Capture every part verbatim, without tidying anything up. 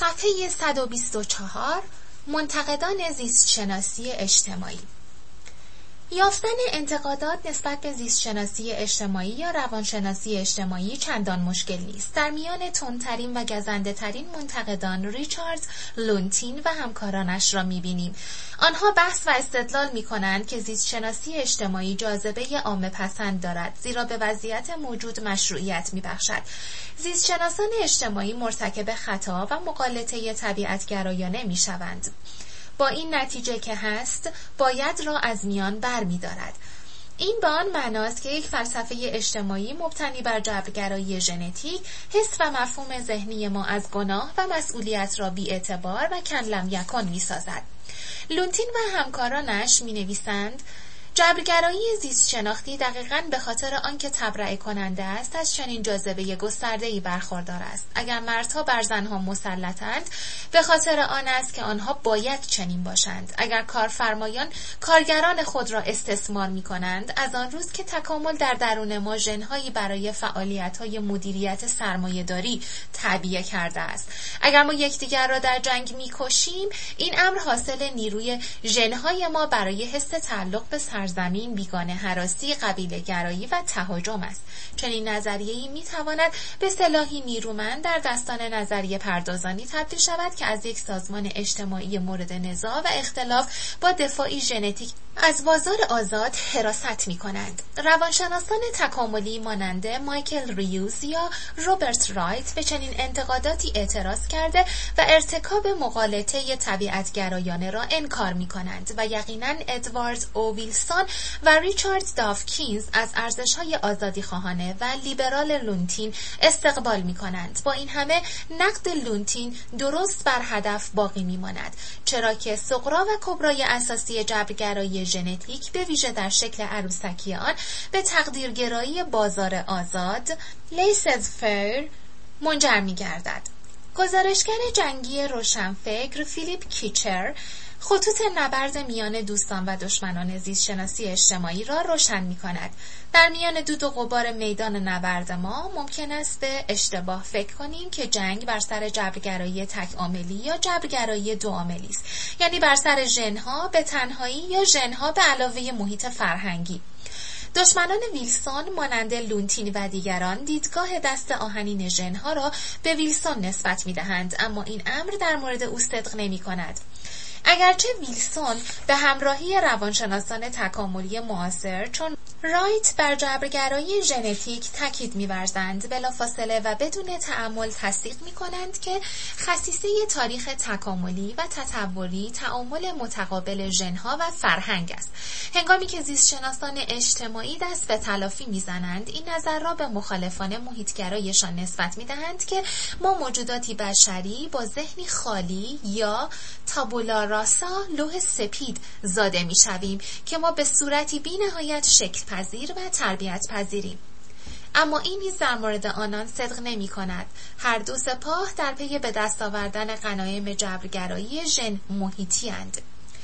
صفحه صد و بیست و چهار، منتقدان زیستشناسی اجتماعی. یافتن انتقادات نسبت به زیستشناسی اجتماعی یا روانشناسی اجتماعی چندان مشکل نیست. در میان تندترین و گزنده ترین منتقدان ریچارد لونتین و همکارانش را می‌بینیم. آنها بحث و استدلال می‌کنند که زیستشناسی اجتماعی جاذبه عامه پسند دارد، زیرا به وضعیت موجود مشروعیت می‌بخشد. زیستشناسان اجتماعی مرتکب خطا و مغالطه طبیعت‌گرایانه می‌شوند. با این نتیجه که هست باید را از میان بر می دارد. این به آن معناست که یک فلسفه اجتماعی مبتنی بر جبرگرایی ژنتیک حس و مفهوم ذهنی ما از گناه و مسئولیت را بی اعتبار و کن لم یکن می سازد. لونتین و همکارانش می نویسند جبرگرایی زیست شناختی دقیقاً به خاطر آنکه تبرئه کننده است از چنین جاذبه گسترده‌ای برخوردار است. اگر مردها بر زنها مسلطند به خاطر آن است که آنها باید چنین باشند. اگر کارفرمایان کارگران خود را استثمار می‌کنند، از آن روز که تکامل در درون ما ژن‌هایی برای فعالیت‌های مدیریت سرمایه‌داری تعبیه کرده است. اگر ما یکدیگر را در جنگ می‌کشیم، این امر حاصل نیروی ژن‌های ما برای حس تعلق به سرزمین، بیگانه هراسی، قبیله گرایی و تهاجم است. چنین نظریه‌ای می‌تواند به سلاحی نیرومند در دستان نظریه پردازانی تبدیل شود که از یک سازمان اجتماعی مورد نزاع و اختلاف با دفاعی ژنتیک از بازار آزاد حراست می‌کنند. روانشناسان تکاملی مانند مایکل ریوز یا روبرت رایت به چنین انتقاداتی اعتراض کرده و ارتکاب مغالطه طبیعت‌گرایانه را انکار می‌کنند و یقیناً ادوارد او ویلسون و ریچارد داوکینز از ارزش‌های آزادی‌خواهانه و لیبرال لونتین استقبال می‌کنند. با این همه نقد لونتین درست بر هدف باقی می‌ماند، چرا که صغرا و کبرای اساسی جبرگرایی ژنتیک به ویژه در شکل عروسکی آن به تقدیرگرایی بازار آزاد لیسز فیر منجر می‌گردد. گزارشگر جنگی روشنفکر فیلیپ کیچر خطوط نبرد میان دوستان و دشمنان زیستشناسی اجتماعی را روشن می‌کند. در میان دود و غبار میدان نبرد ما ممکن است به اشتباه فکر کنیم که جنگ بر سر جبرگرایی تک عاملی یا جبرگرایی دو عاملی است، یعنی بر سر ژن‌ها به تنهایی یا ژن‌ها به علاوه محیط فرهنگی. دشمنان ویلسون مانند لونتین و دیگران دیدگاه دست آهنین ژن‌ها را به ویلسون نسبت می‌دهند، اما این امر در مورد او صدق نمی‌کند. اگرچه ویلسون به همراهی روانشناسان تکاملی معاصر چون رایت بر جبرگرایی ژنتیک تاکید می‌ورزند، بلافاصله و بدون تأمل تصدیق می‌کنند که خصیصه تاریخ تکاملی و تطوری تعامل متقابل ژن‌ها و فرهنگ است. هنگامی که زیستشناسان اجتماعی دست به تلافی می‌زنند، این نظر را به مخالفان محیط‌گرایشان نسبت می‌دهند که ما موجوداتی بشری با ذهنی خالی یا تابولا راسا لوح سپید زاده می‌شویم که ما به صورتی بی‌نهایت شکل پذیر و تربیت پذیریم. اما این نیز در مورد آنان صدق نمی کند. هر دو سپاه در پی به دست آوردن غنایم جبرگرایی ژن محیطی اند.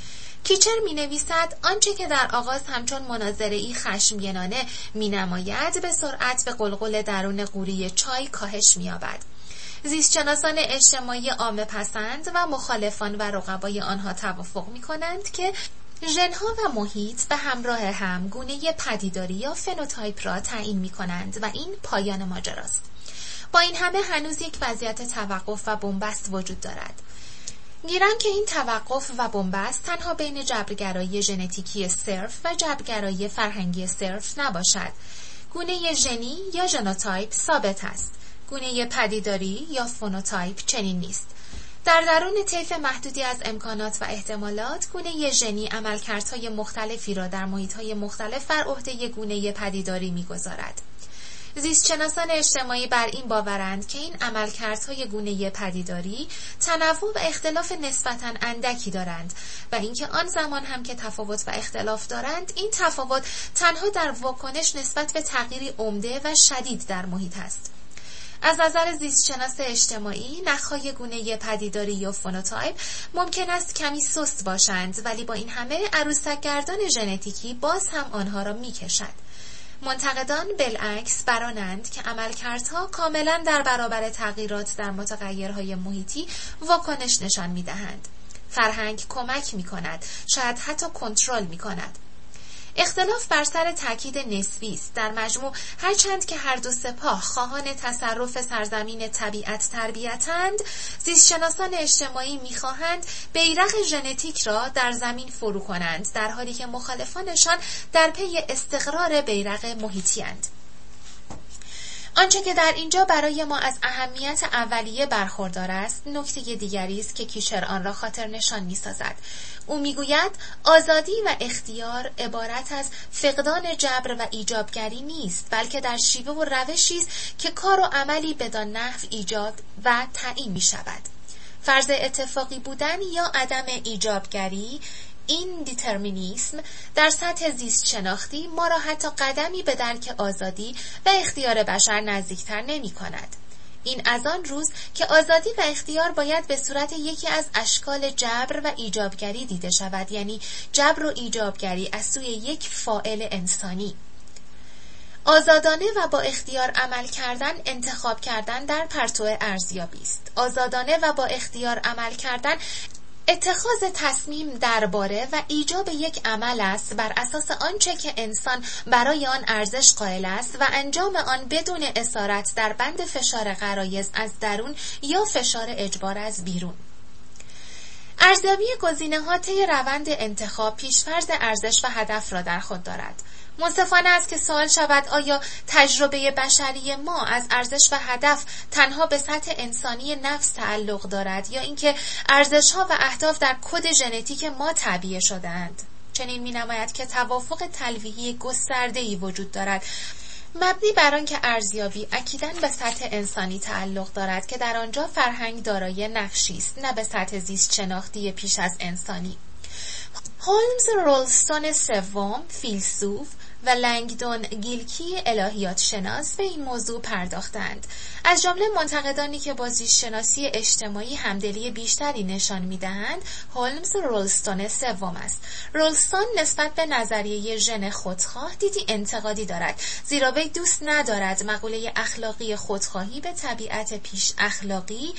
کیچر می نویسد آنچه که در آغاز همچون مناظره‌ای خشمگینانه می نماید به سرعت به قلقل درون قوری چای کاهش می یابد. زیستشناسان اجتماعی عامه پسند و مخالفان و رقبای آنها توافق می کنند که ژن‌ها و محیط به همراه هم گونه پدیداری یا فنوتایپ را تعیین می کنند و این پایان ماجراست. با این همه هنوز یک وضعیت توقف و بنبست وجود دارد. گیرند که این توقف و بنبست تنها بین جبرگرایی ژنتیکی صرف و جبرگرایی فرهنگی صرف نباشد. گونه ژنی یا ژنوتایپ ثابت است. گونه پدیداری یا فنوتایپ چنین نیست. در درون طیف محدودی از امکانات و احتمالات، گونه ژنی عملکردهای مختلفی را در محیط‌های مختلف بر عهده گونه پدیداری می‌گذارد. زیستشناسان اجتماعی بر این باورند که این عملکردهای گونه پدیداری تنوع و اختلاف نسبتاً اندکی دارند و اینکه آن زمان هم که تفاوت و اختلاف دارند، این تفاوت تنها در واکنش نسبت به تغییری عمده و شدید در محیط است. از نظر زیستشناس اجتماعی، نخهای گونه پدیداری یا فنوتایپ ممکن است کمی سست باشند، ولی با این همه عروسک‌گردان ژنتیکی باز هم آنها را می‌کشد. منتقدان بالعکس برانند که عملکردها کاملا در برابر تغییرات در متغیرهای محیطی واکنش نشان می‌دهند. فرهنگ کمک می‌کند، شاید حتی کنترل می‌کند. اختلاف بر سر تاکید نسبی است. در مجموع هرچند که هر دو سپاه خواهان تصرف سرزمین طبیعت تربیتند، زیستشناسان اجتماعی می‌خواهند بیرق ژنتیک را در زمین فرو کنند، در حالی که مخالفانشان در پی استقرار بیرق محیطی‌اند. آنچه که در اینجا برای ما از اهمیت اولیه برخوردار است، نکته دیگری است که کیشر آن را خاطر نشان می‌سازد. او میگوید آزادی و اختیار عبارت از فقدان جبر و ایجابگری نیست، بلکه در شیوه و روشی است که کار و عملی بدان نحو ایجاد و تعیین می‌شود. فرض اتفاقی بودن یا عدم ایجابگری، این دیترمینیسم در سطح زیست شناختی ما را حتی قدمی به درک آزادی و اختیار بشر نزدیکتر نمی کند. این از آن روز که آزادی و اختیار باید به صورت یکی از اشکال جبر و ایجابگری دیده شود، یعنی جبر و ایجابگری از سوی یک فاعل انسانی. آزادانه و با اختیار عمل کردن انتخاب کردن در پرتو ارزیابی است. آزادانه و با اختیار عمل کردن اتخاذ تصمیم درباره و ایجاب یک عمل است بر اساس آنچه که انسان برای آن ارزش قائل است و انجام آن بدون اسارت در بند فشار غرایز از درون یا فشار اجبار از بیرون. ارزیابی گزینه‌ها طی روند انتخاب پیش‌فرض ارزش و هدف را در خود دارد. منصفانه است که سوال شود آیا تجربه بشری ما از ارزش و هدف تنها به سطح انسانی نفس تعلق دارد یا اینکه ارزش‌ها و اهداف در کد ژنتیک ما تعبیه شده‌اند؟ چنین می‌نماید که توافق تلویحی گسترده‌ای وجود دارد مبنی بر آنکه ارزیابی اکیداً به سطح انسانی تعلق دارد که در آنجا فرهنگ دارای نقشی است، نه به سطح زیست شناختی پیش از انسانی. هولمز رولستون سوم، فیلسوف، و لنگدون گیلکی الهیات شناس به این موضوع پرداختند. از جمله منتقدانی که با زیست شناسی اجتماعی همدلی بیشتری نشان می‌دهند، هولمز رولستون سوم است. رولستون نسبت به نظریه ژن خودخواه دیدی انتقادی دارد، زیرا وی دوست ندارد مقوله اخلاقی خودخواهی به طبیعت پیش اخلاقی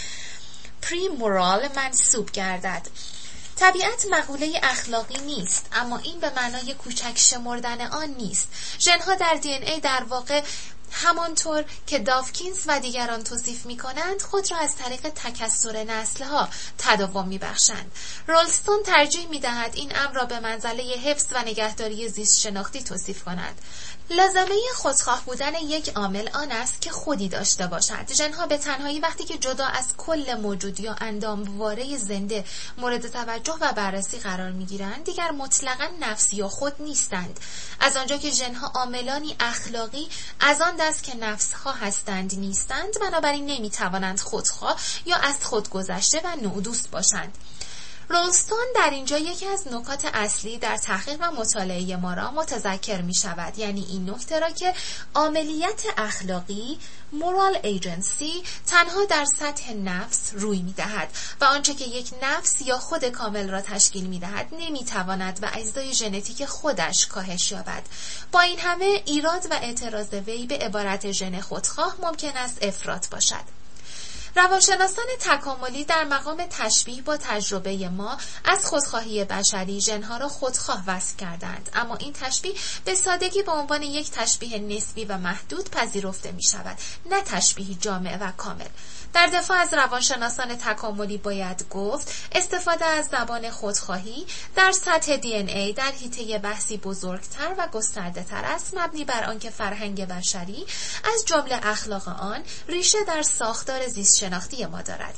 پری مورال منسوب گردد. طبیعت مقوله اخلاقی نیست، اما این به معنای کوچک شمردن آن نیست. ژن‌ها در دی ان ای در واقع همانطور که داوکینز و دیگران توصیف می‌کنند خود را از طریق تکثر نسل‌ها تداوم می‌بخشند. رولستون ترجیح می‌دهد این امر را به منزله حفظ و نگهداری زیست شناختی توصیف کند. لازمه خودخواه بودن یک عامل آن است که خودی داشته باشد. ژن‌ها به تنهایی وقتی که جدا از کل موجود یا اندامواره زنده مورد توجه و بررسی قرار می‌گیرند، دیگر مطلقاً نفسی یا خود نیستند. از آنجا که ژن‌ها عاملانی اخلاقی از آن دست که نفس‌ها هستند نیستند، بنابراین نمی‌توانند خودخواه یا از خود گذشته و نودوست باشند. رولستون در اینجا یکی از نکات اصلی در تحقیق و مطالعه ما را متذکر می شود، یعنی این نکته را که عاملیت اخلاقی moral agency تنها در سطح نفس روی می دهد و آنچه که یک نفس یا خود کامل را تشکیل می دهد نمی تواند و اجزای ژنتیک خودش کاهش یابد. با این همه ایراد و اعتراض وی به عبارت ژن خودخواه ممکن است افراط باشد. روانشناسان تکاملی در مقام تشبیه با تجربه ما از خودخواهی بشری ژن‌ها را خودخواه وصف کردند، اما این تشبیه به سادگی به عنوان یک تشبیه نسبی و محدود پذیرفته می شود، نه تشبیه جامع و کامل. در دفاع از روانشناسان تکاملی باید گفت استفاده از زبان خودخواهی در سطح دی ان ای در حیطه بحثی بزرگتر و گسترده تر است، مبنی بر آنکه فرهنگ بشری از جمله اخلاق آن ریشه در ساختار زیست شناختی ما دارد.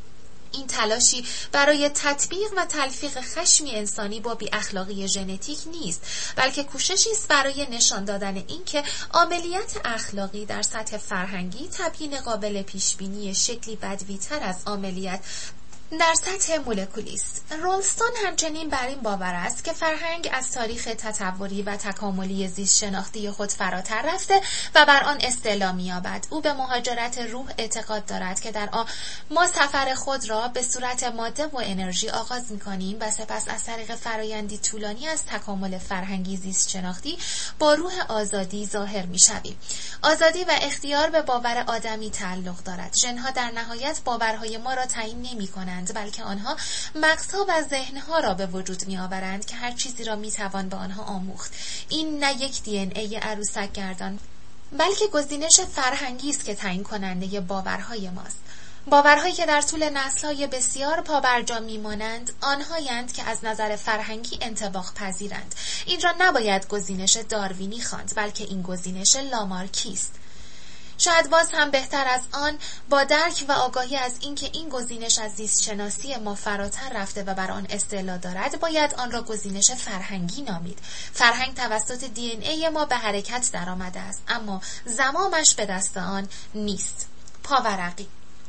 این تلاشی برای تطبیق و تلفیق خشمی انسانی با بی اخلاقی ژنتیک نیست، بلکه کوششی است برای نشان دادن اینکه عاملیت اخلاقی در سطح فرهنگی تبیین قابل پیش بینی شکلی بدوی‌تر از عاملیت در سطح مولکولی است. رولستون همچنین بر این باور است که فرهنگ از تاریخ تطوری و تکاملی زیست شناختی خود فراتر رفته و بر آن استعلا می‌یابد. او به مهاجرت روح اعتقاد دارد که در آن ما سفر خود را به صورت ماده و انرژی آغاز می‌کنیم و سپس از طریق فرایندی طولانی از تکامل فرهنگی زیست شناختی با روح آزادی ظاهر می‌شویم. آزادی و اختیار به باور آدمی تعلق دارد. ژن‌ها در نهایت باورهای ما را تعیین نمی‌کنند، بلکه آنها مغزها و ذهنها را به وجود می آورند که هر چیزی را می توان به آنها آموخت. این نه یک دی ان ای عروسک گردان، بلکه گزینش فرهنگی است که تعیین کننده باورهای ماست. باورهایی که در طول نسل‌های بسیار پابرجا می‌مانند، آنهایند که از نظر فرهنگی انطباق پذیرند. این را نباید گزینش داروینی خواند، بلکه این گزینش لامارکی است. شاید باز هم بهتر از آن، با درک و آگاهی از اینکه این گزینش از زیست شناسی ما فراتر رفته و بر آن استعلا دارد، باید آن را گزینش فرهنگی نامید. فرهنگ توسط دی ان ای ما به حرکت درآمده است، اما زمامش به دست آن نیست. پاورقی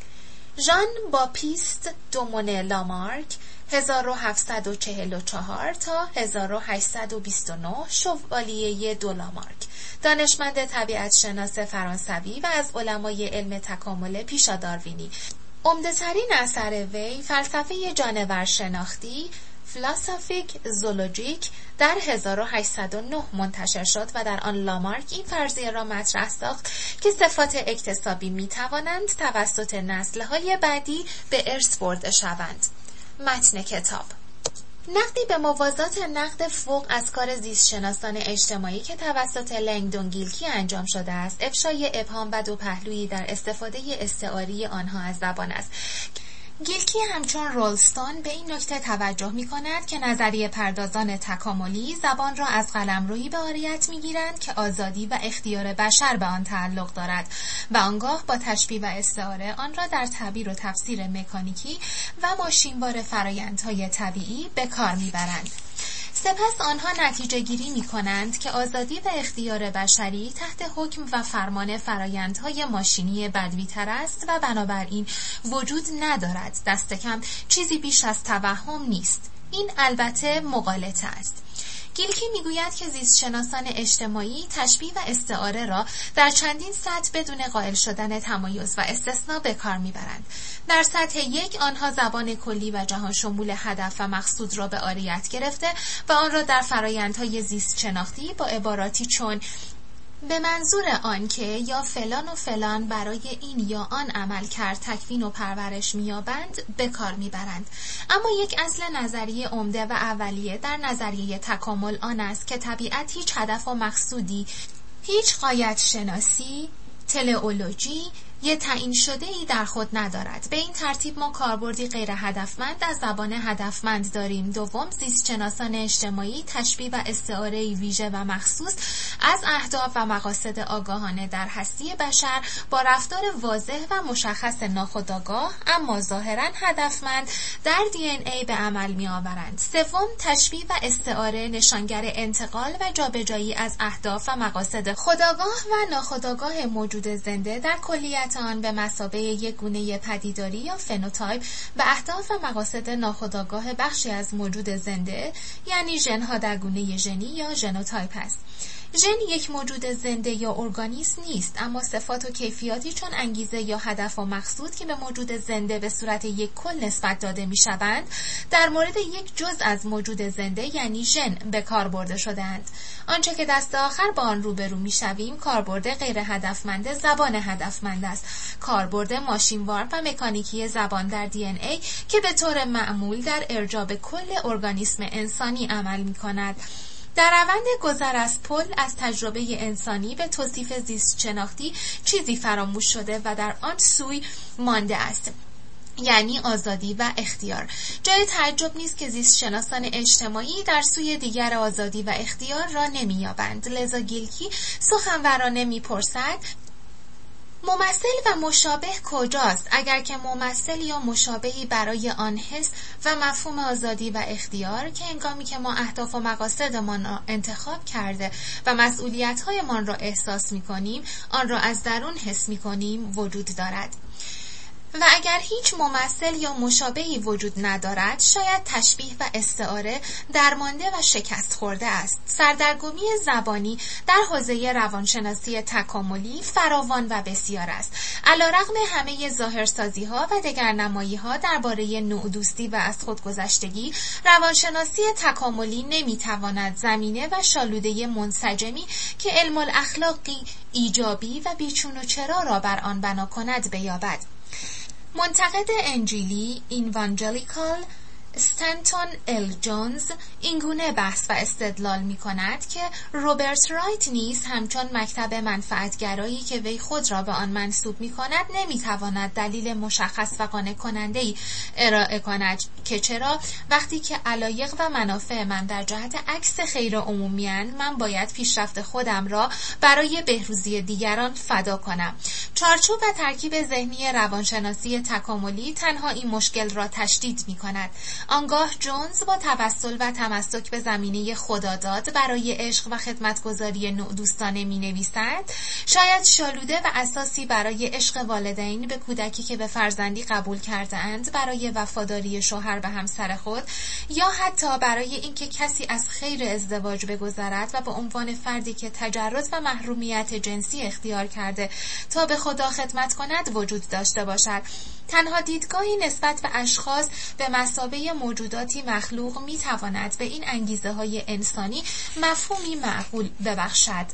ژان باپیست دومونه لامارک هزار و هفتصد و چهل و چهار تا هزار و هشتصد و بیست و نه شوالیه دو لامارک، دانشمند طبیعت شناس فرانسوی و از علمای علم تکامل پیشا داروینی. عمده‌ترین اثر وی فلسفه جانور شناختی فلاسافیک زولوژیک در هزار و هشتصد و نه منتشر شد و در آن لامارک این فرضیه را مطرح ساخت که صفات اکتسابی می توانند توسط نسل‌های بعدی به ارث برده شوند. متن کتاب نقدی به موازات نقد فوق از کار زیستشناسان اجتماعی که توسط لنگدون گیلکی انجام شده است، افشای ابهام و دو پهلویی در استفاده استعاری آنها از زبان است. گیلکی همچون رولستون به این نکته توجه می کند که نظریه پردازان تکاملی زبان را از قلمرویی به عاریت می گیرند که آزادی و اختیار بشر به آن تعلق دارد و آنگاه با تشبیه و استعاره آن را در تعبیر و تفسیر مکانیکی و ماشینوار فرایندهای طبیعی به کار می برند. سپس آنها نتیجه گیری می کنند که آزادی و اختیار بشری تحت حکم و فرمان فرایندهای ماشینی بدوی‌تر است و بنابراین وجود ندارد. دست کم چیزی بیش از توهم نیست. این البته مغالطه است. گیلکی میگوید که زیستشناسان اجتماعی تشبیه و استعاره را در چندین سطح بدون قائل شدن تمایز و استثناء به کار میبرند. در سطح یک، آنها زبان کلی و جهان شمول هدف و مقصود را به عاریت گرفته و آن را در فرایندهای زیست شناختی با عباراتی چون به منظور آن که یا فلان و فلان برای این یا آن عمل کرد تکوین و پرورش میابند به کار میبرند. اما یک اصل نظریه عمده و اولیه در نظریه تکامل آن است که طبیعت هیچ هدف و مقصودی، هیچ غایت شناسی، تلئولوژی یه تعیین شده ای در خود ندارد. به این ترتیب ما کاربردی غیر هدفمند از زبان هدفمند داریم. دوم، زیستشناسان اجتماعی تشبیه و استعاره ویژه و مخصوص از اهداف و مقاصد آگاهانه در هستی بشر با رفتار واضح و مشخص ناخودآگاه اما ظاهرا هدفمند در دی ان ای به عمل می آورند. سوم، تشبیه و استعاره نشانگر انتقال و جابجایی از اهداف و مقاصد خودآگاه و ناخودآگاه موجود زنده در کلیت آن به مثابه یک گونه پدیداری یا فنوتایپ به اهداف و مقاصد ناخودآگاه بخشی از موجود زنده، یعنی ژن‌ها در گونه ژنی یا ژنوتایپ است. ژن یک موجود زنده یا ارگانیسم نیست، اما صفات و کیفیاتی چون انگیزه یا هدف و مقصود که به موجود زنده به صورت یک کل نسبت داده می شوند در مورد یک جزء از موجود زنده یعنی ژن به کار برده شده‌اند. آنچه که دست آخر با آن روبرو می شویم کاربرد غیر هدفمند زبان هدفمند است، کاربرد ماشینوار و مکانیکی زبان در دی ان ای که به طور معمول در ارجاع به کل ارگانیسم انسانی عمل می کند. در روند گذر از پل از تجربه انسانی به توصیف زیست شناختی چیزی فراموش شده و در آن سوی مانده است، یعنی آزادی و اختیار. جای تعجب نیست که زیست شناسان اجتماعی در سوی دیگر آزادی و اختیار را نمی‌یابند. لذا گیلکی سخنورانه می‌پرسد ممثل و مشابه کجاست؟ اگر که ممثل یا مشابهی برای آن حس و مفهوم آزادی و اختیار که هنگامی که ما اهداف و مقاصدمان را انتخاب کرده و مسئولیت‌هایمان را احساس می‌کنیم، آن را از درون حس می‌کنیم وجود دارد. و اگر هیچ ممثل یا مشابهی وجود ندارد، شاید تشبیه و استعاره درمانده و شکست خورده است. سردرگمی زبانی در حوزه روانشناسی تکاملی فراوان و بسیار است. علیرغم همه ظاهرسازی‌ها و دگرنمایی‌ها درباره نوع‌دوستی و از خودگذشتگی، روانشناسی تکاملی نمی‌تواند زمینه و شالوده منسجمی که علم الاخلاقی ایجابی و بیچون و چرا را بر آن بنا کند بیابد. منتقد انجیلی ایوانجلیکال استنتون ال جونز اینگونه بحث و استدلال می کند که روبرت رایت نیز همچون مکتب منفعتگرایی که وی خود را به آن منسوب می کند نمی تواند دلیل مشخص و قانع کننده‌ای ارائه کند که چرا وقتی که علایق و منافع من در جهت عکس خیر عمومی اند، من باید پیشرفت خودم را برای بهروزی دیگران فدا کنم. چارچوب و ترکیب ذهنی روانشناسی تکاملی تنها این مشکل را تشدید می کند. آنگاه جونز با توسل و تمسک به زمینه خداداد برای عشق و خدمتگزاری نوع‌دوستانه می نویسد، شاید شالوده و اساسی برای عشق والدین به کودکی که به فرزندی قبول کرده اند برای وفاداری شوهر به همسر خود، یا حتی برای اینکه کسی از خیر ازدواج بگذرد و به عنوان فردی که تجرد و محرومیت جنسی اختیار کرده تا به خدا خدمت کند وجود داشته باشد. تنها دیدگاهی نسبت به اشخاص به مثابه موجوداتی مخلوق می تواند به این انگیزه های انسانی مفهومی معقول ببخشد.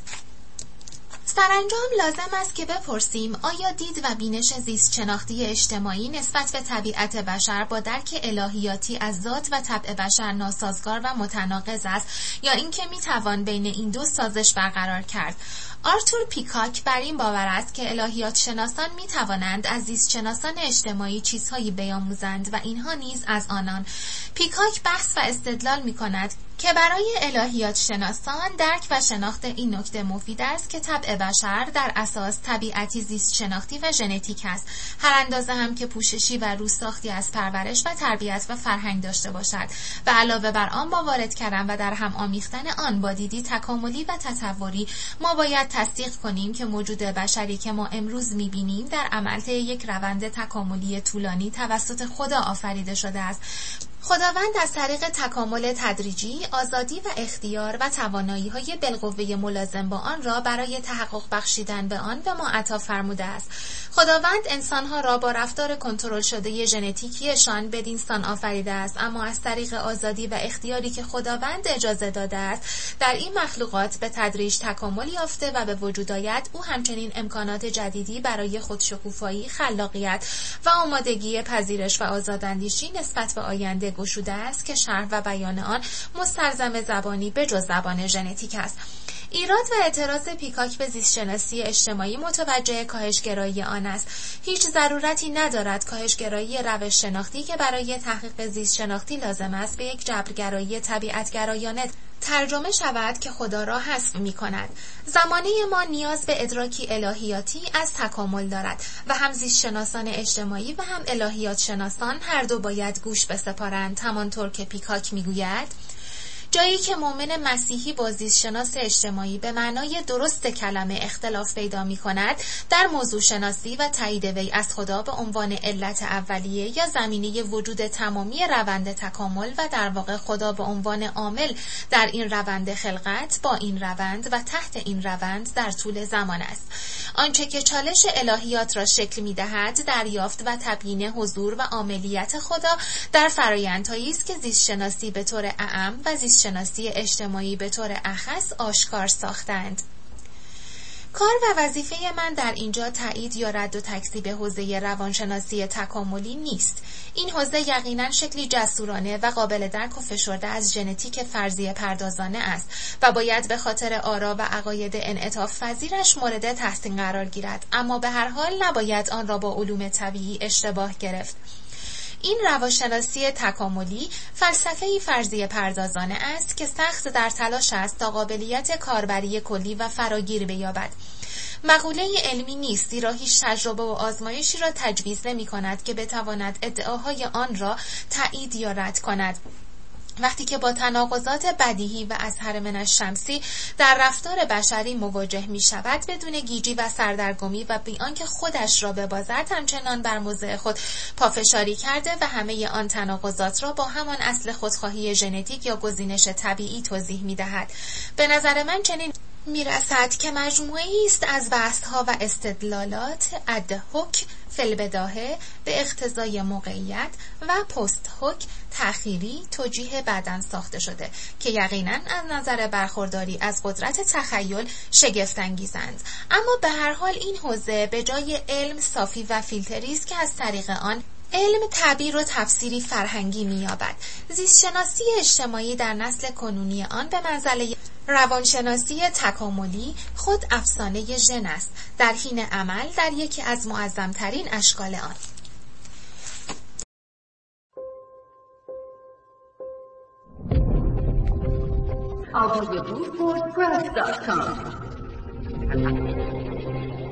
سرانجام لازم است که بپرسیم آیا دید و بینش زیست شناختی اجتماعی نسبت به طبیعت بشر با درک الهیاتی از ذات و طبع بشر ناسازگار و متناقض است یا اینکه می توان بین این دو سازش برقرار کرد؟ آرتور پیکاک بر این باور است که الهیات شناسان می توانند از زیست شناسان اجتماعی چیزهایی بیاموزند و اینها نیز از آنان. پیکاک بحث و استدلال می کند که برای الهیات شناسان درک و شناخت این نکته مفید است که طبع بشر در اساس طبیعتی زیست شناختی و ژنتیک است، هر اندازه هم که پوششی و روساختی از پرورش و تربیت و فرهنگ داشته باشد و علاوه بر آن با وارد کردن و در هم آمیختن آن با دیدی تکاملی و تطوری، ما باید تصدیق کنیم که موجود بشری که ما امروز می‌بینیم در عمل یک روند تکاملی طولانی توسط خدا آفریده شده است. خداوند از طریق تکامل تدریجی، آزادی و اختیار و توانایی‌های بالقوه ملازم با آن را برای تحقق بخشیدن به آن به ما عطا فرموده است. خداوند انسان‌ها را با رفتار کنترل شده ژنتیکیشان بدین سان آفریده است، اما از طریق آزادی و اختیاری که خداوند اجازه داده است در این مخلوقات به تدریج تکامل یافته و به وجود آید. او همچنین امکانات جدیدی برای خودشکوفایی، خلاقیت و آمادگی پذیرش و آزاداندیشی نسبت به آینده گشوده است که شرح و بیان آن مستلزم زبانی به جز زبان ژنتیک است. ایراد و اعتراض پیکاک به زیستشناسی اجتماعی متوجه کاهشگرایی آن است. هیچ ضرورتی ندارد کاهشگرایی روش شناختی که برای تحقیق زیست شناختی لازم است به یک جبرگرایی طبیعتگرایانه ترجمه شود که خدا را حذف می کند. زمانه ما نیاز به ادراکی الهیاتی از تکامل دارد و هم زیست شناسان اجتماعی و هم الهیات شناسان هر دو باید گوش بسپارند. همانطور که پیکاک می گوید، جایی که مؤمن مسیحی با زیستشناس اجتماعی به معنای درست کلمه اختلاف پیدا می کند در موضوع شناسی و تایید وی از خدا به عنوان علت اولیه یا زمینه وجود تمامی روند تکامل و در واقع خدا به عنوان عامل در این روند خلقت، با این روند و تحت این روند در طول زمان است. آنچه که چالش الهیات را شکل می دهد دریافت و تبیین حضور و عاملیت خدا در فرآیندهایی است که زیستشناسی به طور اعم و زیست شناسی اجتماعی به طور اخص آشکار ساختند. کار و وظیفه من در اینجا تایید یا رد و تکذیب حوزه روانشناسی تکاملی نیست. این حوزه یقیناً شکلی جسورانه و قابل درک و فشرده از ژنتیک فرضیه پردازانه است و باید به خاطر آرا و عقاید انعطاف پذیرش مورد تحسین قرار گیرد، اما به هر حال نباید آن را با علوم طبیعی اشتباه گرفت. این روانشناسی تکاملی فلسفه‌ای فرضیه پردازانه است که سخت در تلاش است تا قابلیت کاربری کلی و فراگیر بیابد. مقوله علمی نیست، زیرا هیچ تجربه و آزمایشی را تجویز نمی کند که بتواند ادعاهای آن را تایید یا رد کند. وقتی که با تناقضات بدیهی و اظهر من الشمسی در رفتار بشری مواجه می شود، بدون گیجی و سردرگمی و بی آنکه خودش را ببازد، همچنان بر موضع خود پافشاری کرده و همه آن تناقضات را با همان اصل خودخواهی ژنتیک یا گزینش طبیعی توضیح می دهد. به نظر من چنین می رسد که مجموعه‌ای است از بحث‌ها و استدلالات ادهوک فی البداهه به اقتضای موقعیت و پست هوک تأخیری توجیه بعداً ساخته شده که یقیناً از نظر برخورداری از قدرت تخیل شگفت‌انگیزند. اما به هر حال این حوزه به جای علم صافی و فیلتری است که از طریق آن علم تعبیر و تفسیری فرهنگی می‌یابد. زیستشناسی اجتماعی در نسل کنونی آن به منزله روانشناسی تکاملی خود افسانه ژن است، در حین عمل در یکی از معظم‌ترین اشکال آن. آواز بود وردپرس دات کام